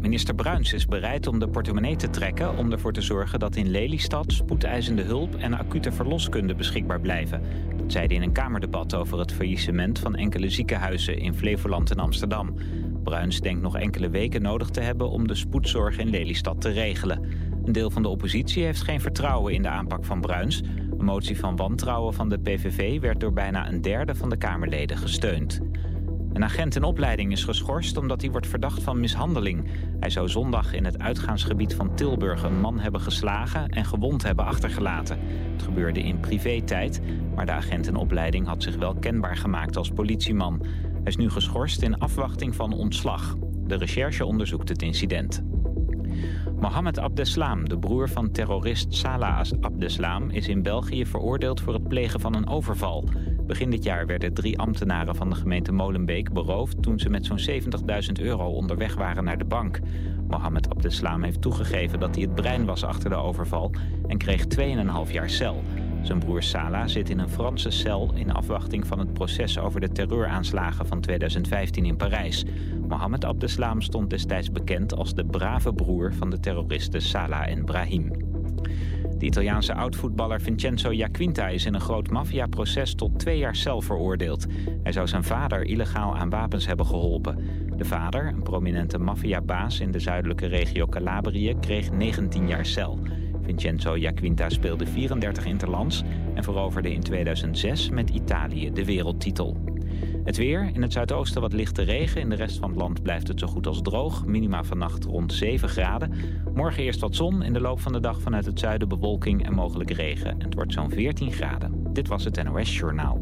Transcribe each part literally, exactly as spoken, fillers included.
Minister Bruins is bereid om de portemonnee te trekken om ervoor te zorgen dat in Lelystad spoedeisende hulp en acute verloskunde beschikbaar blijven. Dat zei hij in een kamerdebat over het faillissement van enkele ziekenhuizen in Flevoland en Amsterdam. Bruins denkt nog enkele weken nodig te hebben om de spoedzorg in Lelystad te regelen. Een deel van de oppositie heeft geen vertrouwen in de aanpak van Bruins. Een motie van wantrouwen van de P V V werd door bijna een derde van de Kamerleden gesteund. Een agent in opleiding is geschorst omdat hij wordt verdacht van mishandeling. Hij zou zondag in het uitgaansgebied van Tilburg een man hebben geslagen en gewond hebben achtergelaten. Het gebeurde in privé-tijd, maar de agent in opleiding had zich wel kenbaar gemaakt als politieman. Hij is nu geschorst in afwachting van ontslag. De recherche onderzoekt het incident. Mohammed Abdeslam, de broer van terrorist Salah Abdeslam, is in België veroordeeld voor het plegen van een overval. Begin dit jaar werden drie ambtenaren van de gemeente Molenbeek beroofd toen ze met zo'n zeventigduizend euro onderweg waren naar de bank. Mohammed Abdeslam heeft toegegeven dat hij het brein was achter de overval en kreeg twee komma vijf jaar cel. Zijn broer Salah zit in een Franse cel in afwachting van het proces over de terreuraanslagen van tweeduizend vijftien in Parijs. Mohammed Abdeslam stond destijds bekend als de brave broer van de terroristen Salah en Brahim. De Italiaanse oud-voetballer Vincenzo Jacquinta is in een groot maffiaproces tot twee jaar cel veroordeeld. Hij zou zijn vader illegaal aan wapens hebben geholpen. De vader, een prominente maffiabaas in de zuidelijke regio Calabrië, kreeg negentien jaar cel. Vincenzo Jacquinta speelde vierendertig interlands en veroverde in tweeduizend zes met Italië de wereldtitel. Het weer, in het zuidoosten wat lichte regen. In de rest van het land blijft het zo goed als droog. Minima vannacht rond zeven graden. Morgen eerst wat zon. In de loop van de dag vanuit het zuiden bewolking en mogelijk regen. En het wordt zo'n veertien graden. Dit was het N O S Journaal.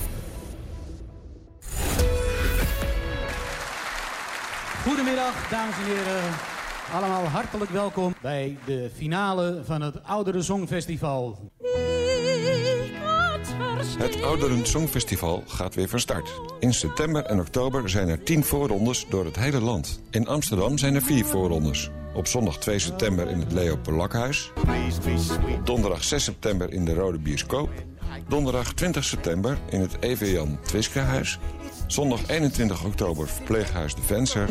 Goedemiddag, dames en heren. Allemaal hartelijk welkom bij de finale van het Ouderen Songfestival. Het Ouderen Songfestival gaat weer van start. In september en oktober zijn er tien voorrondes door het hele land. In Amsterdam zijn er vier voorrondes. Op zondag twee september in het Leo Polakhuis. Donderdag zes september in de Rode Bioscoop. Donderdag twintig september in het E V Jan Twiska-huis. Zondag eenentwintig oktober Verpleeghuis De Venser.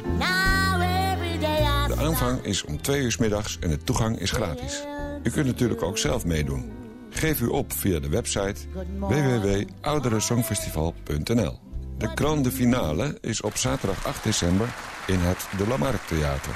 De aanvang is om twee uur 's middags en de toegang is gratis. U kunt natuurlijk ook zelf meedoen. Geef u op via de website w w w punt ouderensongfestival punt n l. De grande finale is op zaterdag acht december in het De Lamarck Theater.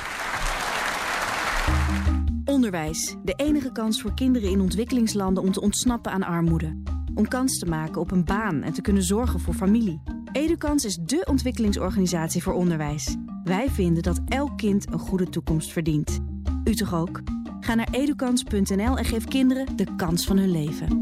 Onderwijs, de enige kans voor kinderen in ontwikkelingslanden om te ontsnappen aan armoede. Om kans te maken op een baan en te kunnen zorgen voor familie. Edukans is dé ontwikkelingsorganisatie voor onderwijs. Wij vinden dat elk kind een goede toekomst verdient. U toch ook? Ga naar edukans punt n l en geef kinderen de kans van hun leven.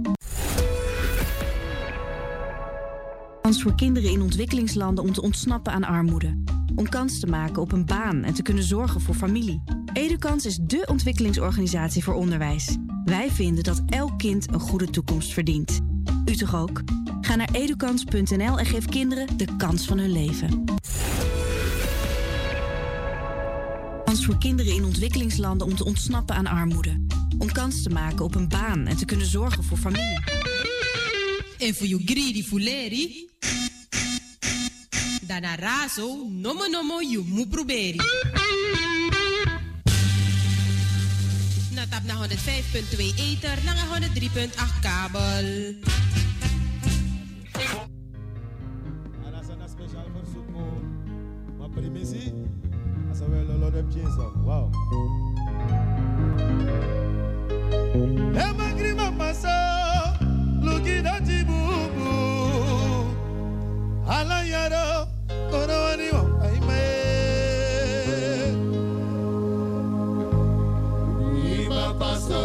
Kans voor kinderen in ontwikkelingslanden om te ontsnappen aan armoede. Om kans te maken op een baan en te kunnen zorgen voor familie. Edukans is dé ontwikkelingsorganisatie voor onderwijs. Wij vinden dat elk kind een goede toekomst verdient. U toch ook? Ga naar edukans punt n l en geef kinderen de kans van hun leven. Kans voor kinderen in ontwikkelingslanden om te ontsnappen aan armoede. Om kans te maken op een baan en te kunnen zorgen voor familie. En voor you greedy fuleri, dan razo, nomo nomo you mu proberi. Na tap na honderdvijf komma twee ether, na honderddrie komma acht kabel. Speciaal verzoek maar primissie. Als we wel een lot of wow. Emma grima passa, looking at the boo. Ala yaro, kono animo, ay me. Grima passa,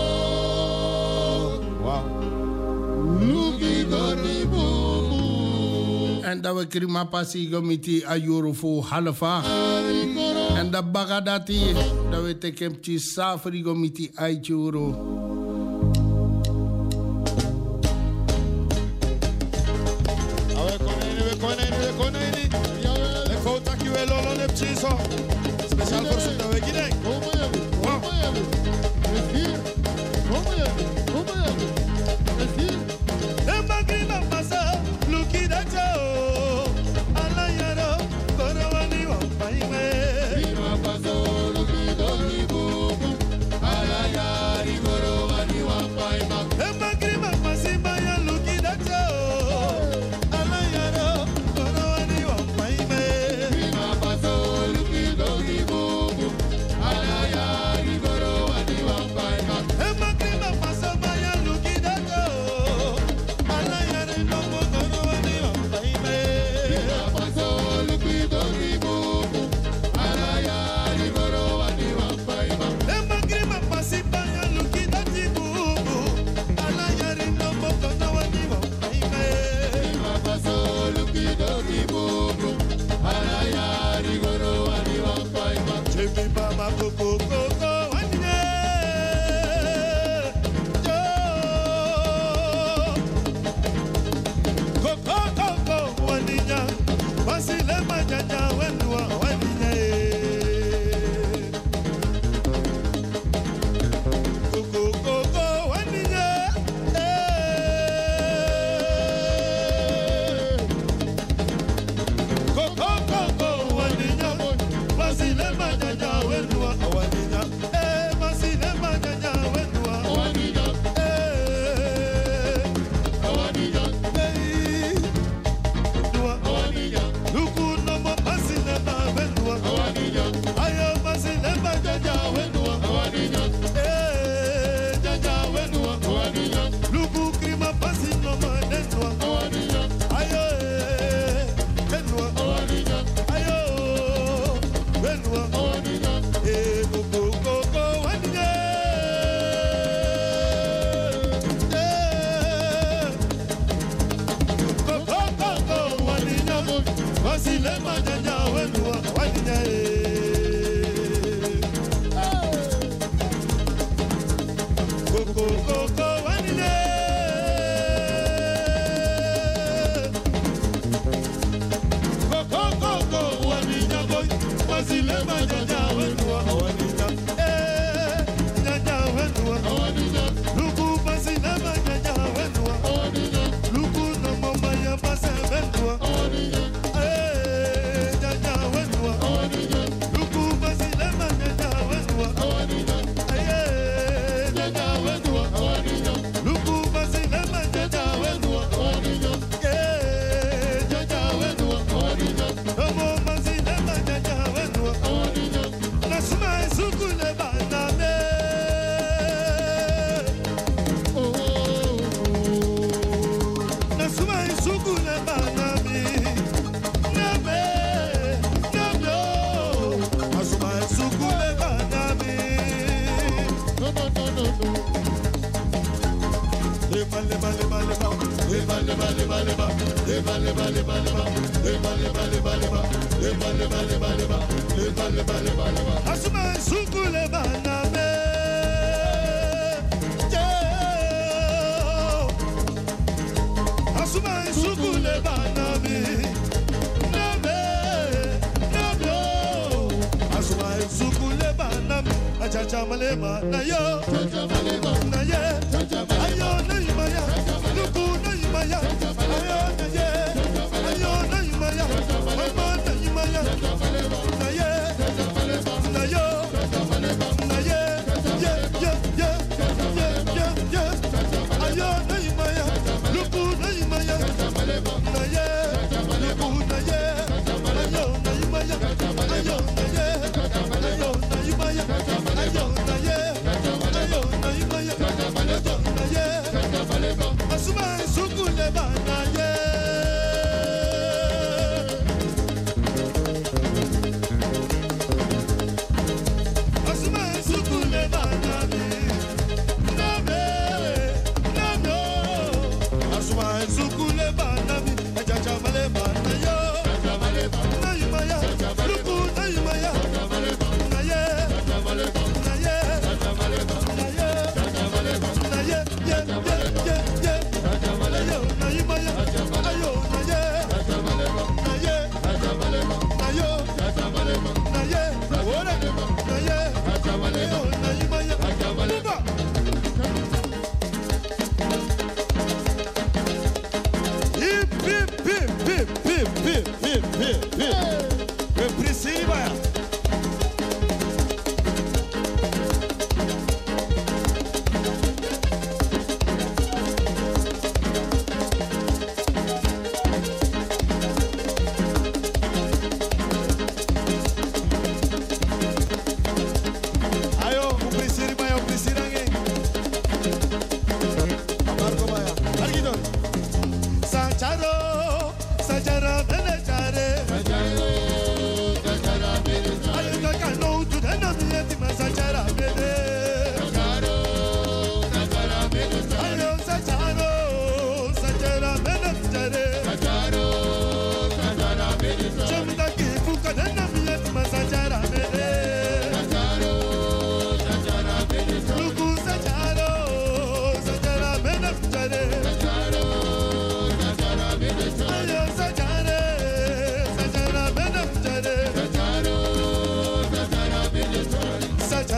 wow. Looking at the boo. En dat we krima passie gomiti ayuro voor halfa. En dat bagadati, dat we tekemti safri gomiti ayuro. Speciaal verzoek dat we gidek. Pasó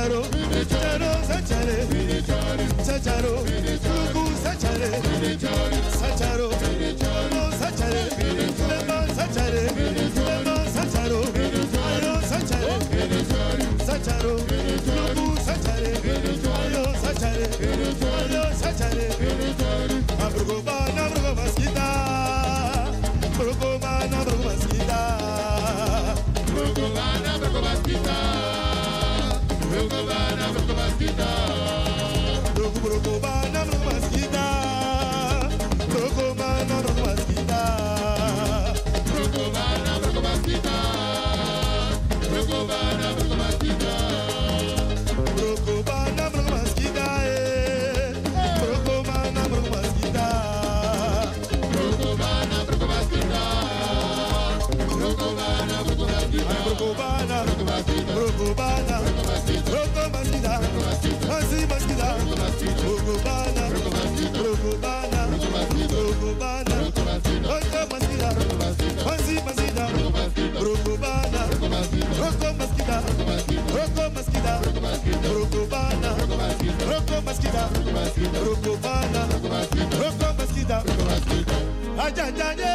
Sacharo, Sachare, Sacharo, Kuku Sachare, Sacharo, no Sachare, Lemon Sachare, Lemon Sacharo, Ayo Sachare, Sacharo, Kuku Sachare, Ayo Sachare, Ayo Sachare, Abrugobana, Brugobaskita, Brugobana, Brugobaskita, Brugobana, Brugobaskita. Brugobana, Brugobaskita, Brugobana, Brugobaskita, Brugobana, Brugobaskita, Brugobana, Brugobaskita, Brugobana, Brugobaskita, Brugobana, Brugobaskita, Brugobana, Brugobaskita, Brugobana, Brugobaskita, Brugobana, Brugobaskita, Brugobana, Brugobana, Brugobana, Masi Maskida, Brugobana, Brugobana, Brugobana, Oka Maskida, Masi Maskida, Brugobana, Roko Maskida, Roko Maskida, Brugobana, Roko Maskida, Brugobana, Roko Maskida, Ajajaje,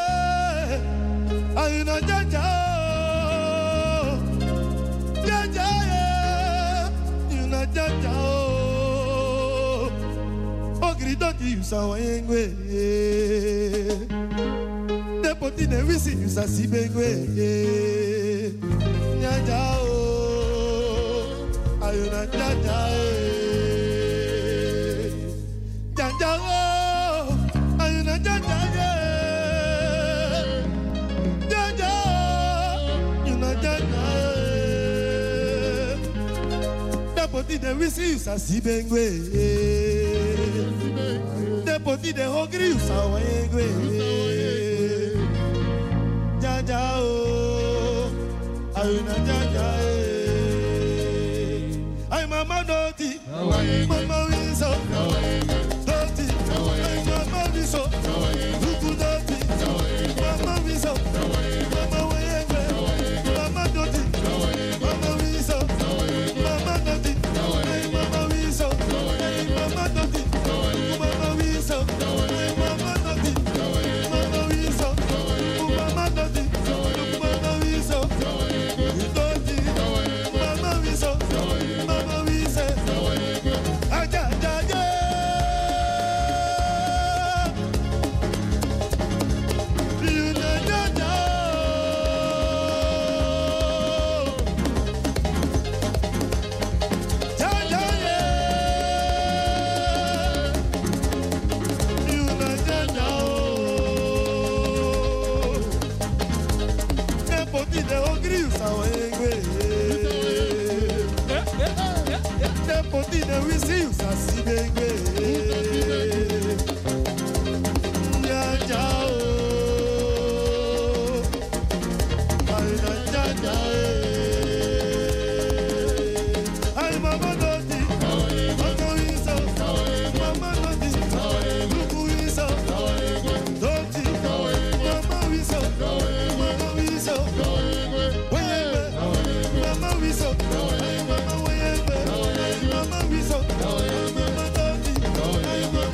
Ayuna Jaja. Jaja o grito di usawengwe depoti ne wisi usasibengwe jaja o ayuna jaja jaja o ayuna jaja jaja ayuna jaja Depoti de wisi usa sibengwe Depoti de hungry usa wengwe Jaja o Ayuna jaja Ay mama doti Mama wiso Doti Ay mama wiso Duku doti Mama wiso Mama wengwe Mama doti Mama wiso Mama doti Mama wiso, Mama doti, Mama wiso, Mama doti, Mama wiso, Mama doti, Mama wiso, doti, Mama wiso, Mama wise, aja aja aja. Potine wisi usasi bengwe Nyaja o Ayuna nyaja Ay mama doti Mama wiso Mama doti Luku wiso Doti Mama wiso Mama wiso Weyembe Mama wiso Mama weyembe Mama wiso, mama doti, mama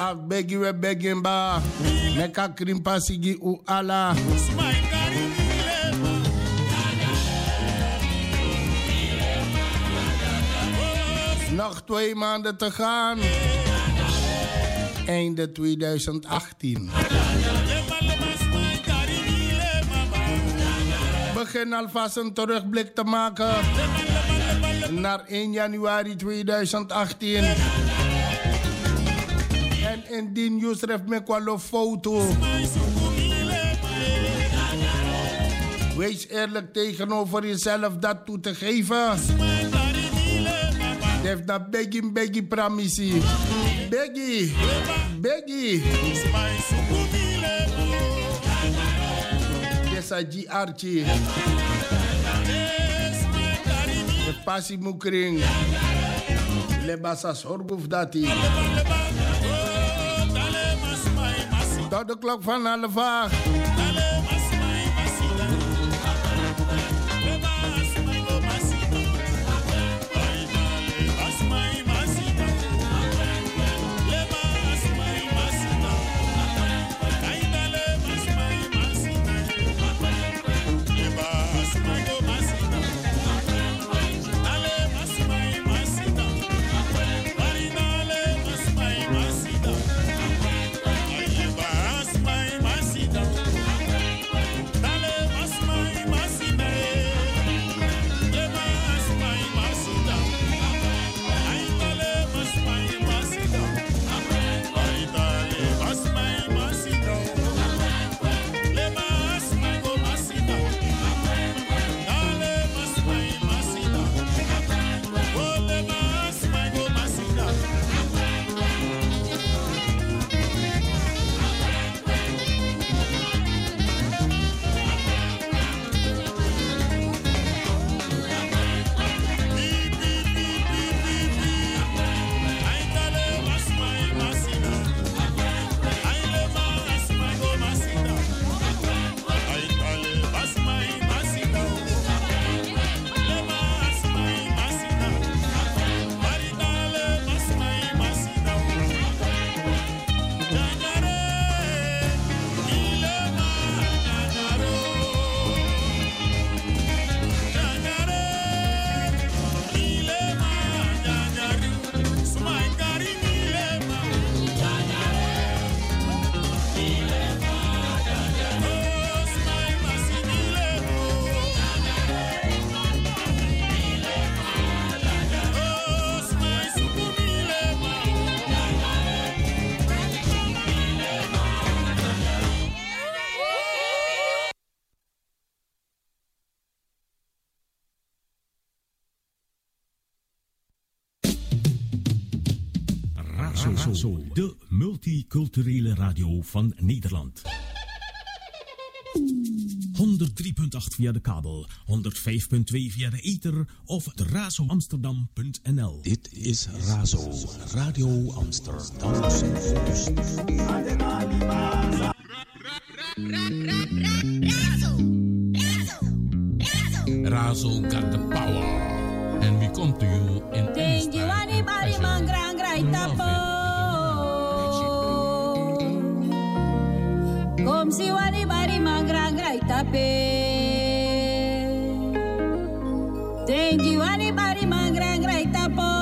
Ba begi we begin ba. Meka krimpa sigi u ala. Nog twee maanden te gaan. Einde twintig achttien. Begin alvast een terugblik te maken naar één januari twintig achttien. En indien Yusref me kwam foto. Wees eerlijk tegenover jezelf dat toe te geven. Def na begi begi pramisi. Begi. Begi. Desa G Archie. De passie mukring. Lebasa sorguf dati. Tot de klok van half acht. Razo, de multiculturele radio van Nederland. honderd drie komma acht via de kabel, honderd vijf komma twee via de ether of razo amsterdam punt n l. Dit is Razo, Radio Amsterdam. Razo got the power. And we come to you in any style. Kom si wani bari mangrang rai tape. Tengi wani bari mangrang rai tapo.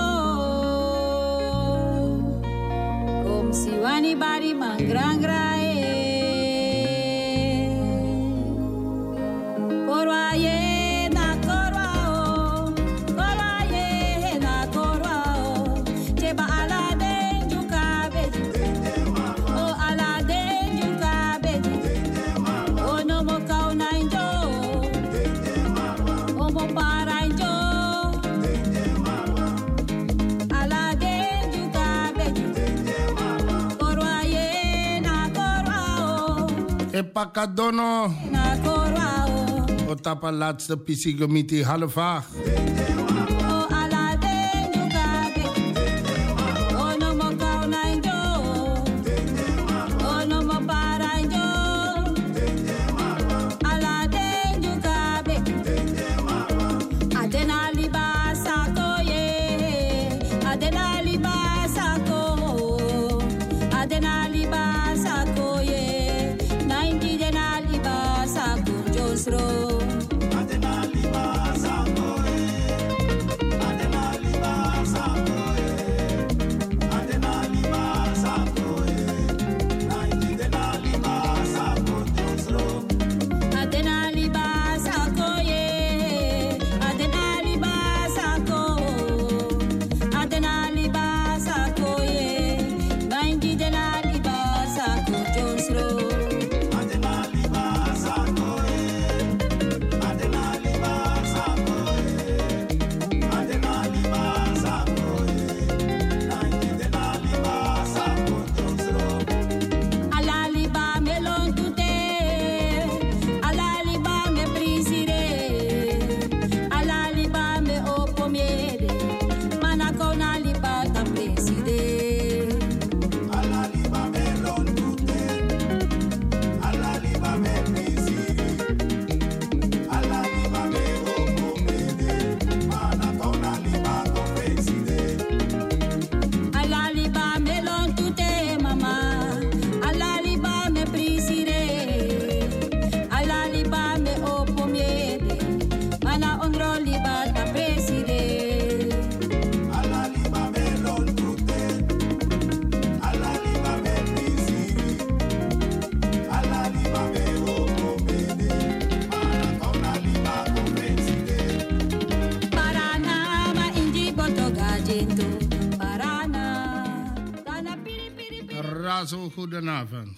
Kom si wani bari mangrang rai. Korwaye na korwao, korwaye na korwao. Cheba ala denju kabeji, o ala denju kabeji. O no mo kau nainjo, o mo parainjo. Ala denju kabeji, korwaye na korwao. Epakadono. Na korwao. Otapa laatste pisigomiti half acht. Adena Razo, goedenavond.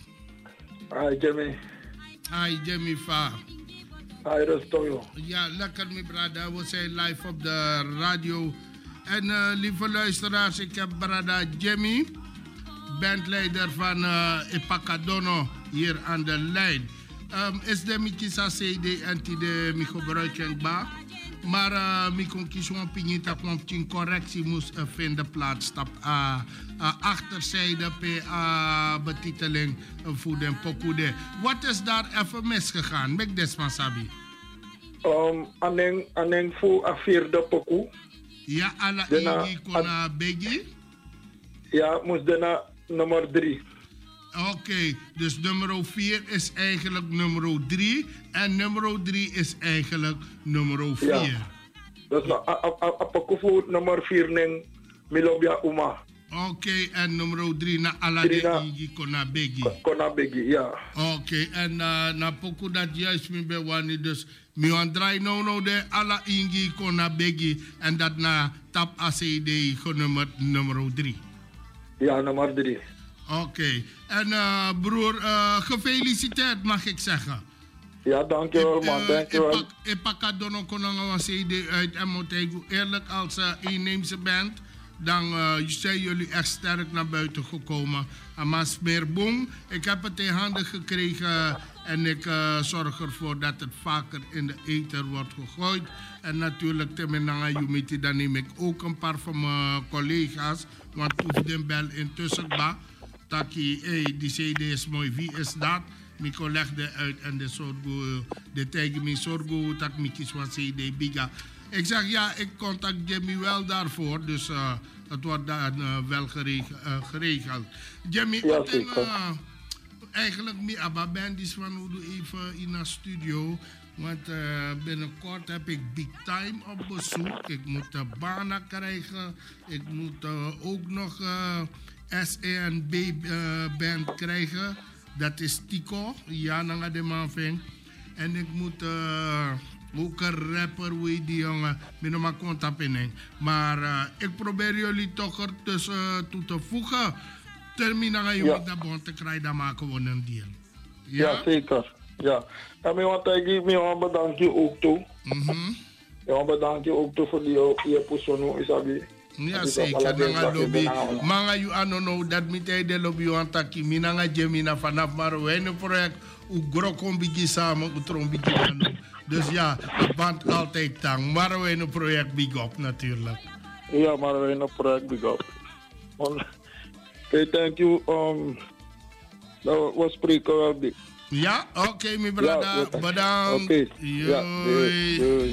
Hi Jimmy. Hi Jimmy Va. Hi Rostoyo. Ja, lekker mijn brada. We zijn live op de radio. En uh, lieve luisteraars, ik heb brada Jimmy, bandleider van uh, Epakadono, hier aan de lijn. Um, is de mikisa C D en de mi gebruiken ba. Maar uh, mi kon kiezen een pinita kwam een correctie moest uh, vinden plaats. Stap uh, uh, achterzijde p uh, betiteling uh, voor den pokude. Wat is daar even misgegaan? Mek desma sabi. Um, aneng aneng voor a vierde poku. Ja, ala ingi kona begi. Ja, moest daarna nummer drie. Oké, okay, dus nummer vier is eigenlijk nummer drie en nummer drie is eigenlijk nummer vier. Ja. Dus apakufu nummer vier neng Milobia Uma. Oké, okay, en nummer drie na Alade Ingi Konabegi. Konabegi, ja. Oké, okay, en uh, na poku dat juist mi be wani dus mi wan draai no no de ala Ingi Konabegi en dat na tap A C D nummer nummer drie. Ja, nummer drie. Oké, okay. En uh, broer, uh, gefeliciteerd mag ik zeggen. Ja, dankjewel man, dankjewel. Ik pak het dono konanga C D uit en moet ik eerlijk als uh, inheemse band, dan uh, zijn jullie echt sterk naar buiten gekomen. Maar meer boom, ik heb het in handen gekregen en ik uh, zorg ervoor dat het vaker in de ether wordt gegooid. En natuurlijk, temenanga Jumiti, dan neem ik ook een paar van mijn collega's, want hoef den bel intussen ba. Taki, hey, die C D is mooi, wie is dat? Miko legde uit en de sorgo, de tegen me sorgo, tak mi kies van C D biga. Ik zeg ja, ik contact Jimmy wel daarvoor, dus uh, het wordt dan uh, wel geregeld. Uh, geregeld. Jimmy, ja, en, uh, eigenlijk mi abba bandis van hoe doe even in een studio, want uh, binnenkort heb ik big time op bezoek. Ik moet de banen krijgen, ik moet uh, ook nog uh, S E N B uh, band krijgen. Dat is Tico, ja, nanga de man ving. En ik moet uh, ook een rapper, hoe die jongen, met een contact. Maar uh, ik probeer jullie toch er tussen uh, toe te voegen. Termina je met de bond te krijgen, dan maken we een deal. Ja, ja zeker. Ja. En ik wil je bedanken ook toe. Mm-hmm. Ja, bedank je ook toe voor die je persoon, Isabi. Ja, zeker. Nanga lobby. Manga you anono dat mitay de lobby wan taki minanga jemina vanaf maar we een project u grokon bigi samen u tron bigi manu. Dus ja, band altijd tang. Maar we een project big up natuurlijk. Ja, maar we een project big up. Oké, thank you. Um, nou, we spreken wel dik. Ja, oké, okay, mijn brada. Ja, bedankt. Oké. Okay. Ja, doei. Doei.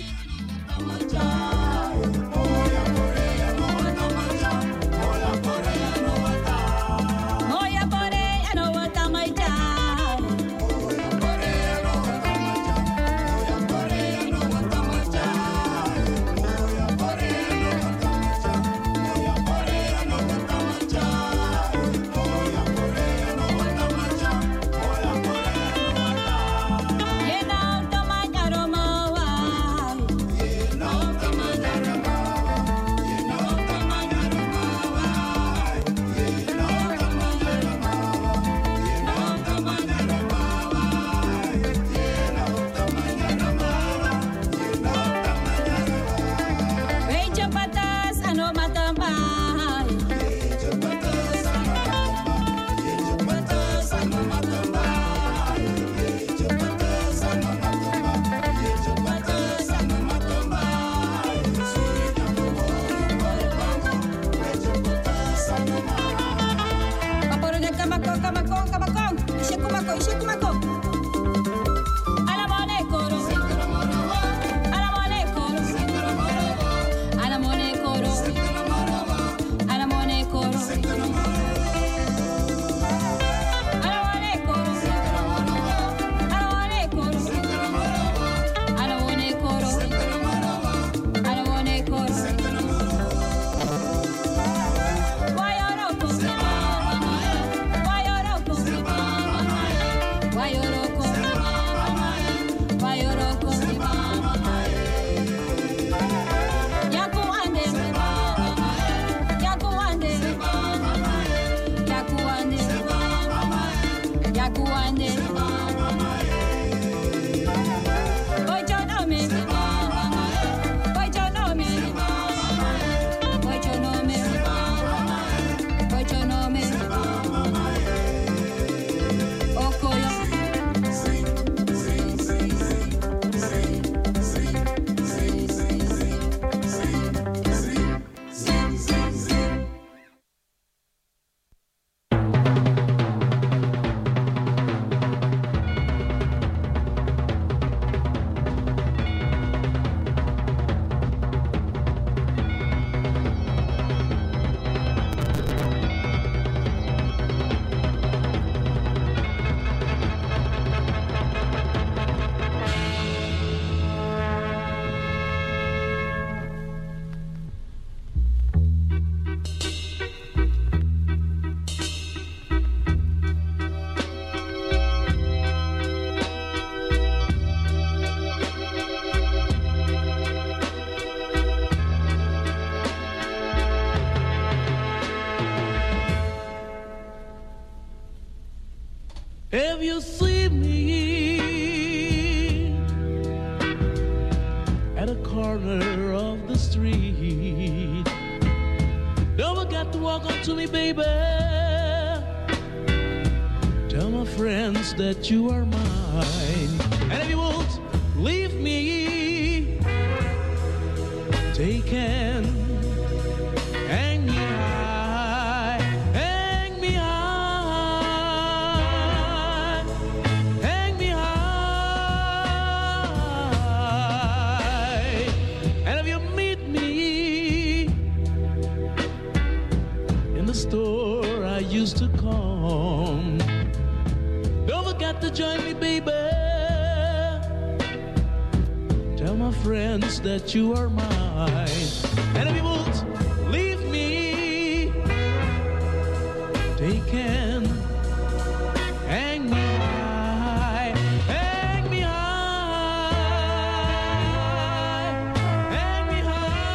You know, baby. Tell my friends that you are mine. And if you won't leave me, take hand, hang me high, hang me high, hang me high. And if you meet me in the store I used to come, don't forget to join me, baby. Tell my friends that you are mine. And if you won't leave me, take hand, hang me high, hang me high, hang me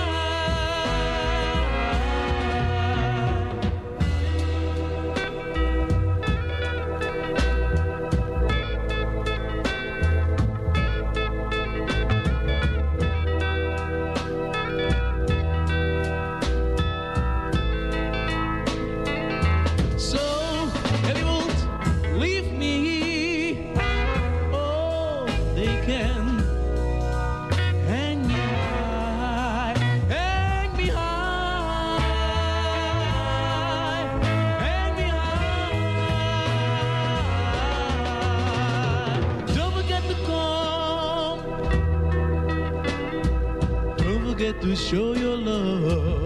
to show your love.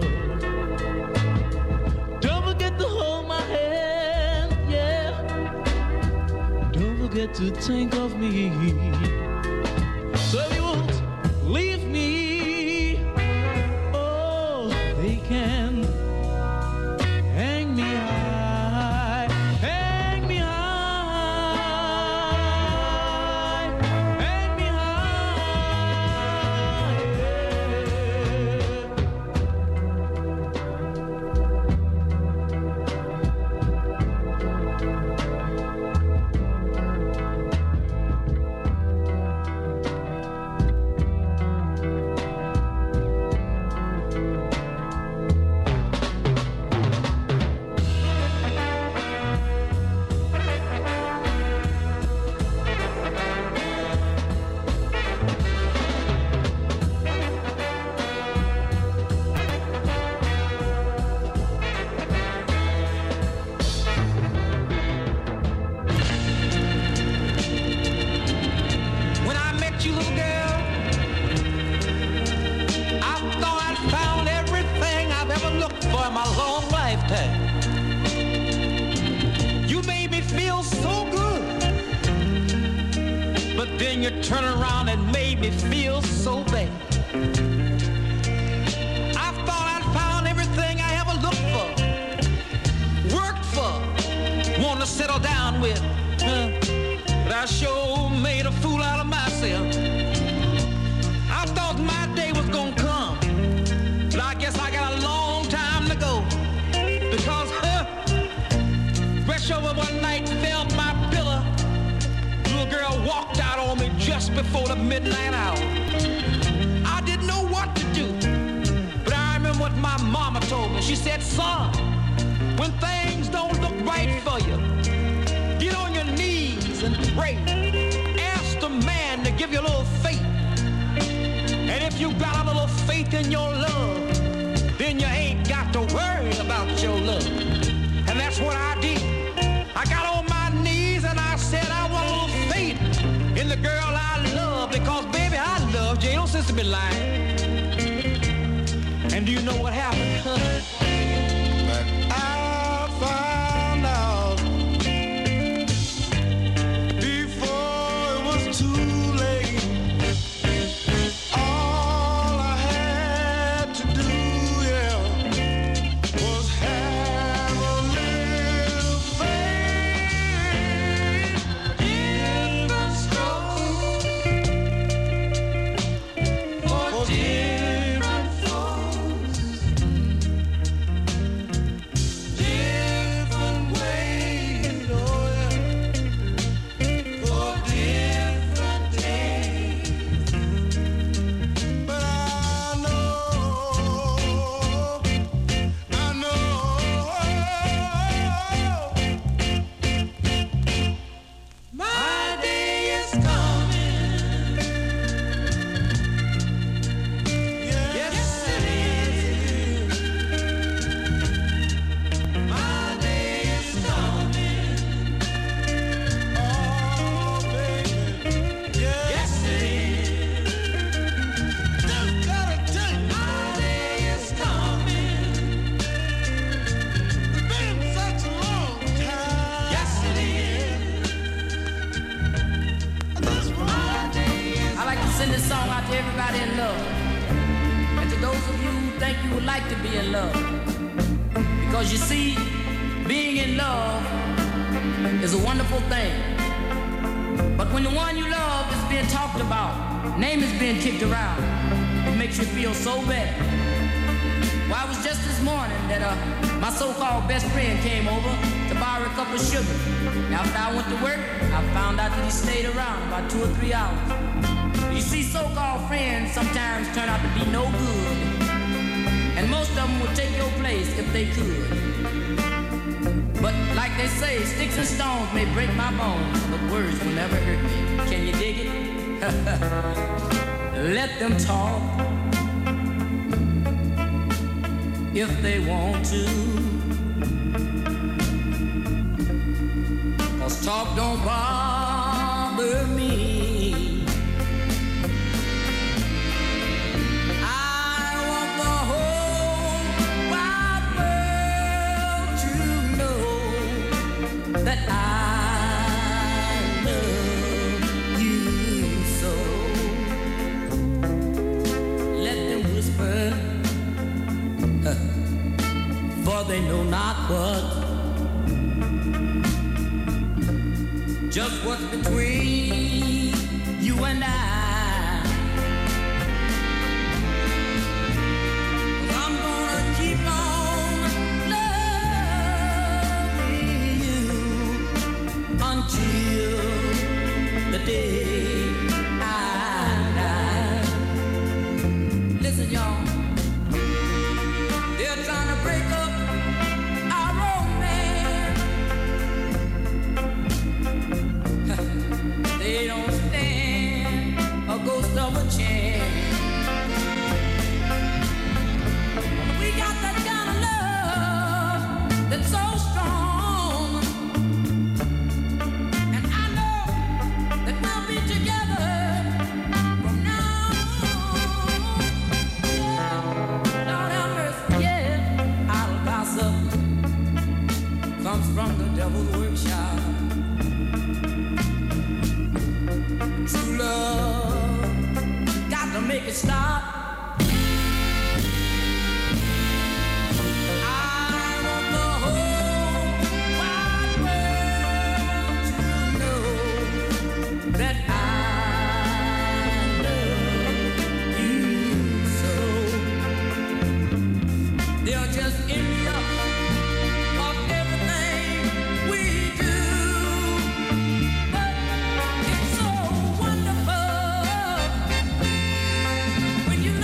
Don't forget to hold my hand, yeah. Don't forget to think of me. So if you won't leave me, oh, they can hang me high, hang me high, hang me turn around and made me feel so bad. I thought I'd found everything I ever looked for, worked for, wanted to settle down with, huh? But I sure made a fool out of myself. I thought my day was gonna come, but I guess I got a long time to go, because huh, fresh over one night, felt my pillow. Little girl walked out on me just before the midnight hour. I didn't know what to do, but I remember what my mama told me. She said, son, when things don't look right for you, get on your knees and pray. Ask the man to give you a little faith. And if you got a little faith in your love, then you ain't got to worry about your love. And that's what I did. I got on my knees and I said I want a little faith in the girl I love, because baby, I loved you. Ain't no sense to be lying. And do you know what happened? I found out before it was too late. All I had to do, yeah, was have a little faith in the struggle for different folks, different ways, oh yeah, for different Let them talk if they want to, 'cause talk don't bother me. I want the whole wide world to know that I they know not what, just what's between you and I. I'm gonna keep on loving you until the day I die. Listen, y'all, they're trying to break up ghost of a chance. We got that kind of love that's so strong, and I know that we'll be together from now on. Lord have mercy, yeah. Idle gossip comes from the devil's workshop. True love to make it stop. I want the whole wide world to know that I love you so. They'll just end me up of everything we do, but it's so wonderful when you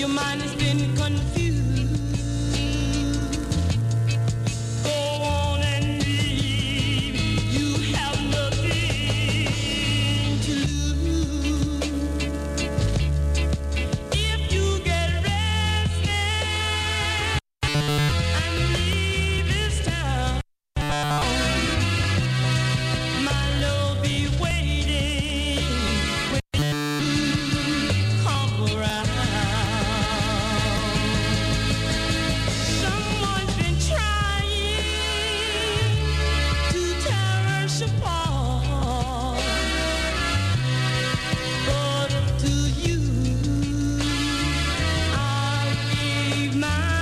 Your mind has been confused. Go on and leave. You have nothing to lose. If you get restless and leave this town, my love be waiting when you come around. Someone's been trying to tear us apart, but to you I'll give my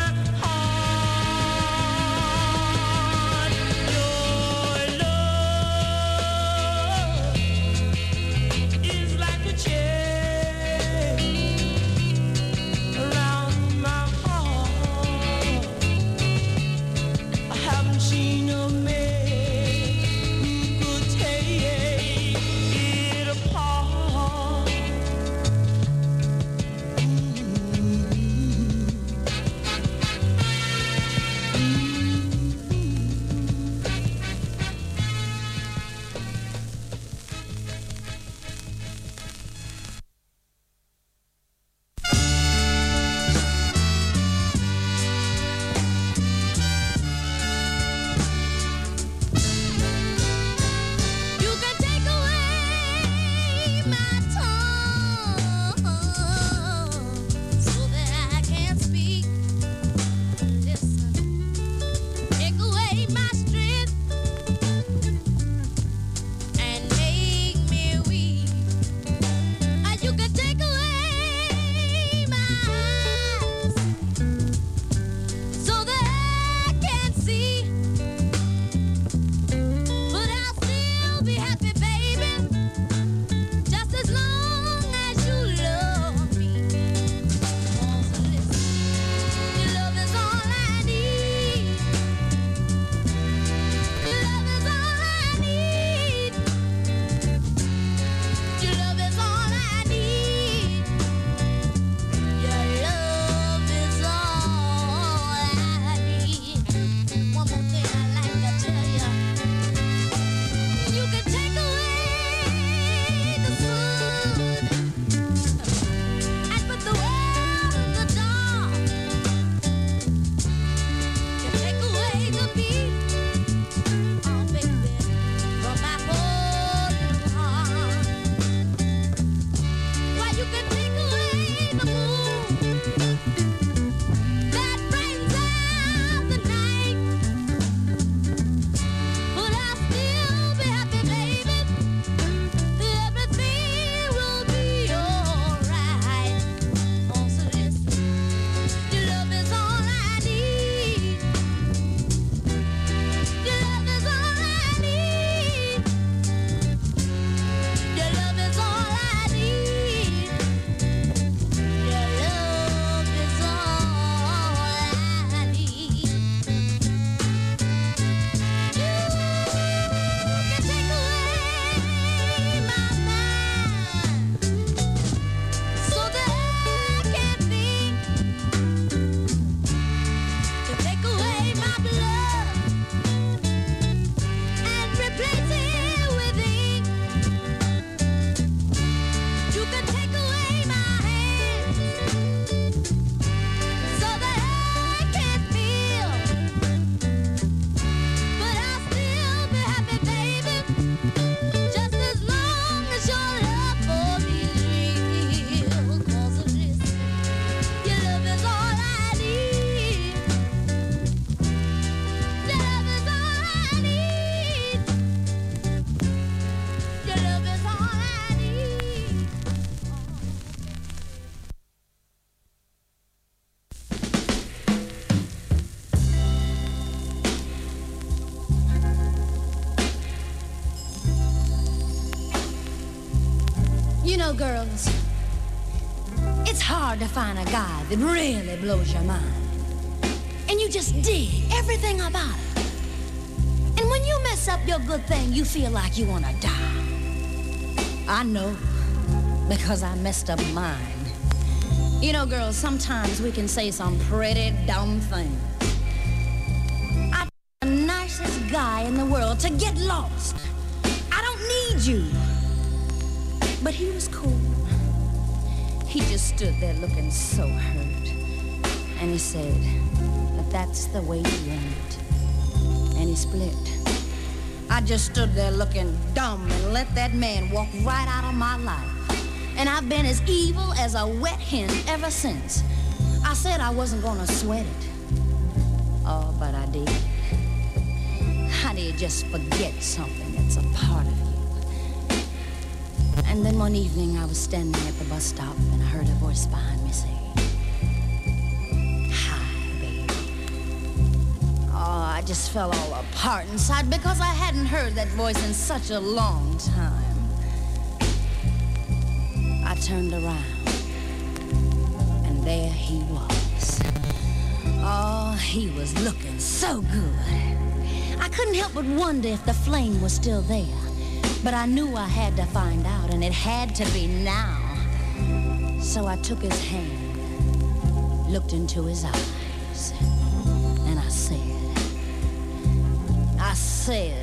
heart. Your love is like a chain around my heart. I haven't seen a man who could take it apart. You can take away my tongue so that I can't speak. Listen, take away my strength and make me weak. And you can take away my eyes so that I can see. But I'll still be happy, baby, just as long as you love me. Oh, so listen, your love is all I need. Your love is all I need. Your love is all I need. Your love is all I need. One more thing I'd like to tell you. You can take away the sun and put the world in the dark. You take away the beat, oh baby, from my whole little heart. Why, you can take away the moon that brightens out the night, but I'll still be happy, baby. Everything will be alright. Oh, so listen, your love is all I need. Your love is all I need. Your love is all I need. Your love is all I need. You can take away my mind so that I can think. You take away my blood and replace it with ink. You can take away my hands so that I can feel. But I'll still be happy, baby, just as long as your love for me is real. 'Cause listen, your love is all I need. Your love is all I need. Your love is all I need. You know, girls, it's hard to find a guy that really blows your mind. And you just dig everything about it. And when you mess up your good thing, you feel like you want to die. I know, because I messed up mine. You know, girls, sometimes we can say some pretty dumb things. I'm the nicest guy in the world to get lost. I don't need you. But he was cool. He just stood there looking so hurt. And he said, but that's the way you want it. And he split. I just stood there looking dumb and let that man walk right out of my life. And I've been as evil as a wet hen ever since. I said I wasn't gonna sweat it. Oh, but I did. How do you just forget something that's a part of you? And then one evening I was standing at the bus stop and I heard a voice behind me say, hi, baby. Oh, I just fell all apart inside because I hadn't heard that voice in such a long time. I turned around, and there he was. Oh, he was looking so good. I couldn't help but wonder if the flame was still there. But I knew I had to find out, and it had to be now. So I took his hand, looked into his eyes, and I said, I said,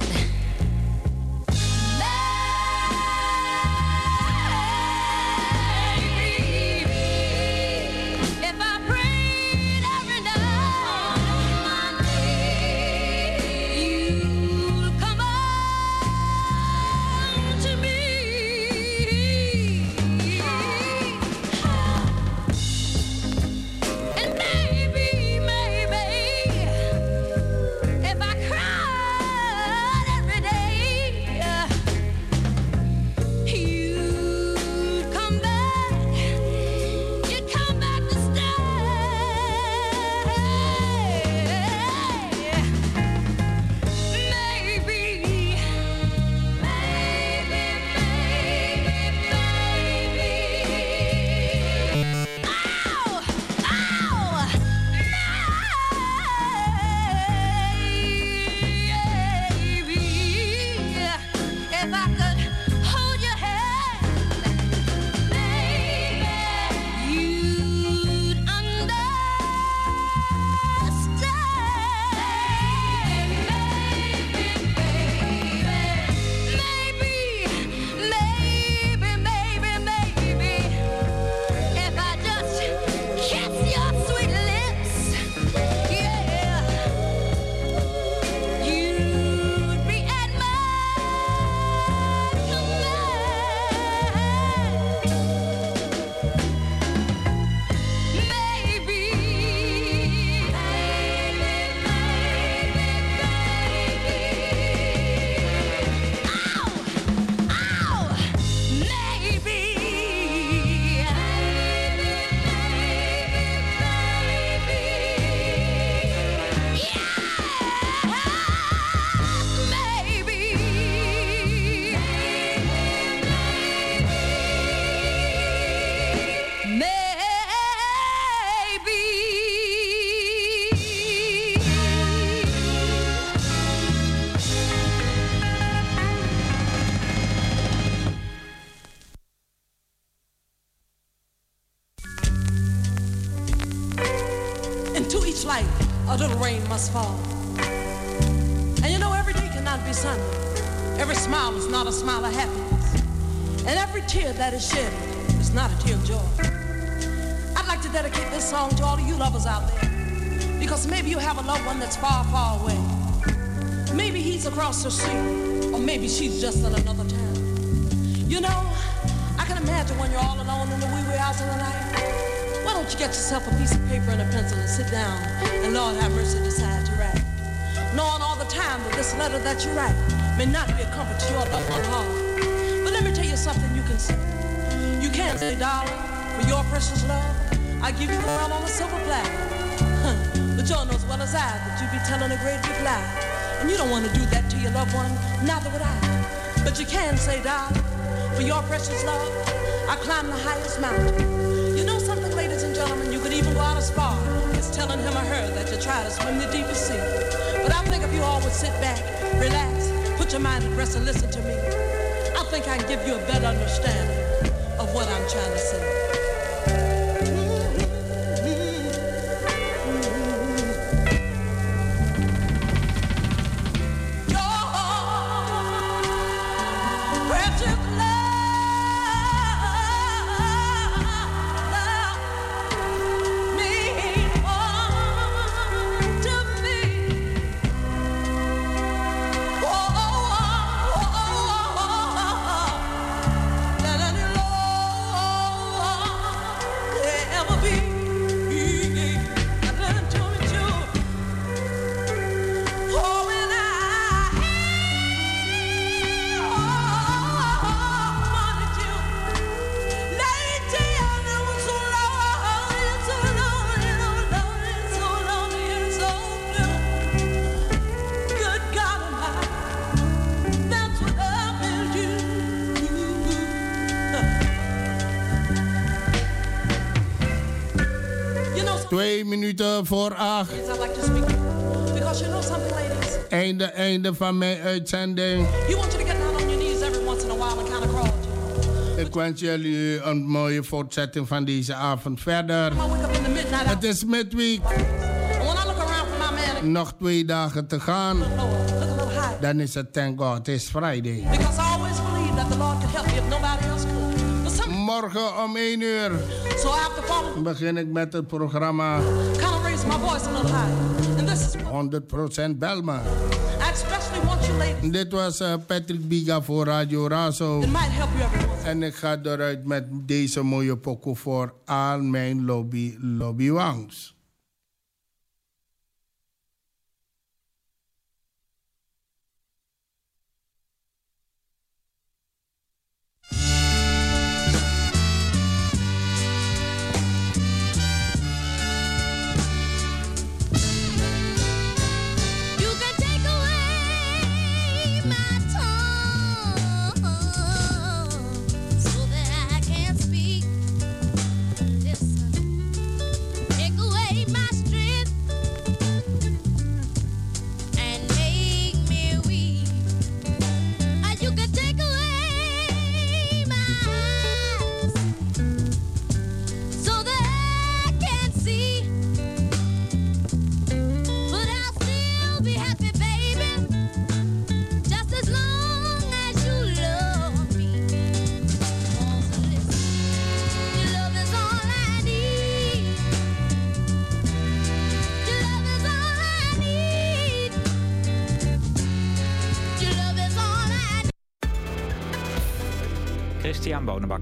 a little rain must fall. And you know, every day cannot be sunny. Every smile is not a smile of happiness. And every tear that is shed is not a tear of joy. I'd like to dedicate this song to all of you lovers out there. Because maybe you have a loved one that's far, far away. Maybe he's across the sea, or maybe she's just in another town. You know, I can imagine when you're all alone in the wee wee hours of the night. Why don't you get yourself a piece of paper and a pencil and sit down and, Lord have mercy, decide to write. Knowing all the time that this letter that you write may not be a comfort to your loved one heart. But let me tell you something you can say. You can say, darling, for your precious love, I give you the world on a silver platter. But you know as well as I that you be telling a great big lie. And you don't want to do that to your loved one, neither would I. But you can say, darling, for your precious love, I climb the highest mountain. You know something, ladies and gentlemen, you could even go out as far as telling him or her that you try to swim the deepest sea. But I think if you all would sit back, relax, put your mind at rest and listen to me, I think I can give you a better understanding of what I'm trying to say. Mm-hmm. Twee minuten voor acht. I'd like to speak. Because you know something, ladies. Einde, einde van mijn uitzending. You want you to get down on your knees every once in a while and kind of crawl. Ik wens jullie een mooie voortzetting van deze avond verder. Het is midweek. Nog twee dagen te gaan. Dan is het thank God, het is Friday. Morgen om één uur begin ik met het programma honderd procent Belma. Dit was uh, Patrick Biga voor Radio Razo. En ik ga eruit met deze mooie pokoe voor al mijn lobby, lobbywangs. Christian Bonenbak.